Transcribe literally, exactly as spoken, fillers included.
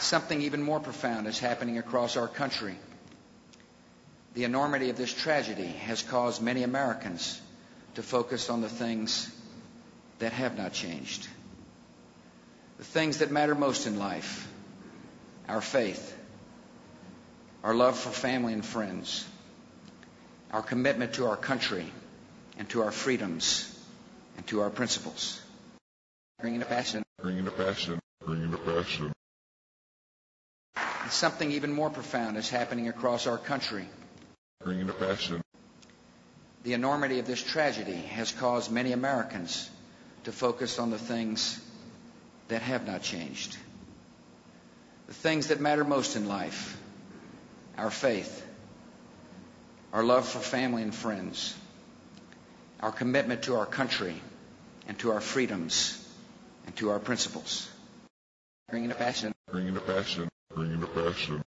Something even more profound is happening across our country. The enormity of this tragedy has caused many Americans to focus on the things that have not changed. The things that matter most in life: our faith, our love for family and friends, our commitment to our country and to our freedoms and to our principles. Bringing the passion. Bringing the passion. Bringing the passion. Something even more profound is happening across our country. Bringing the passion. The enormity of this tragedy has caused many Americans to focus on the things that have not changed. The things that matter most in life: our faith, our love for family and friends, our commitment to our country and to our freedoms and to our principles. Bringing the passion. Bringing the passion. Bringing the passion.